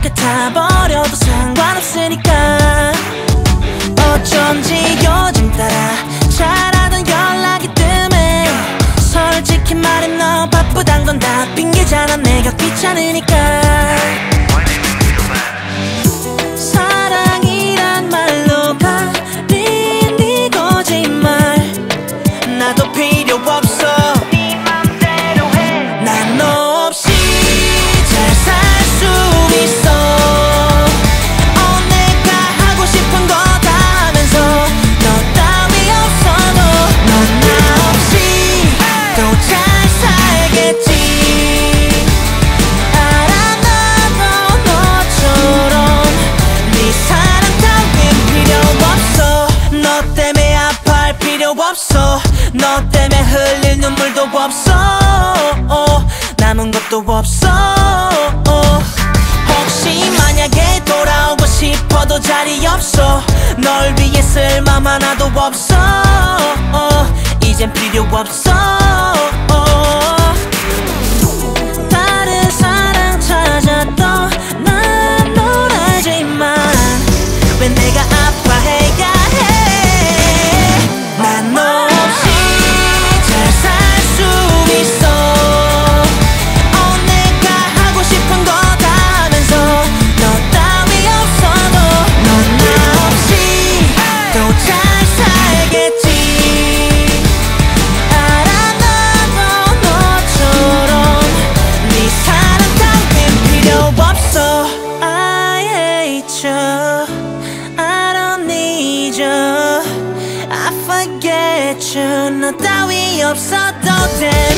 똑같아 버려도 상관없으니까. 어쩐지 요즘 따라 잘하던 연락이 뜸해. 솔직히 말해 너 바쁘단 건 다 핑계잖아. 내가 귀찮으니까. 사랑이란 말로 가린 네 거짓말 나도 필요 없어. 네 맘대로 해. 난 너 없이 잘 살 수 있어. 내가 하고 싶은 거 다 하면서 너 따위 없어도 넌 나 없이 또 잘 살겠지. 알아 나도 너처럼 네 사랑 따윈 필요 없어. 너 때문에 아파할 필요 없어. 너 때문에 흘릴 눈물도 없어. 남은 것도 없어. 혹시 만약에 돌아오고 싶어도 자리 없어. 널 위해 쓸 맘 하나도 없어. 이젠 필요 없어. 다른 사랑 찾아도 난 널 알지만 왜 내가 아파해야 해. 난 너 없이 잘 살 수 있어. 내가 하고 싶은 거 다 하면서 너 따위 없어도 넌 나 없이 또 잘 살겠지. 알아 나도 너처럼 네 사랑 따윈 필요 없어. I hate you, I don't need you, I forget you. 너 따위 없어도 돼.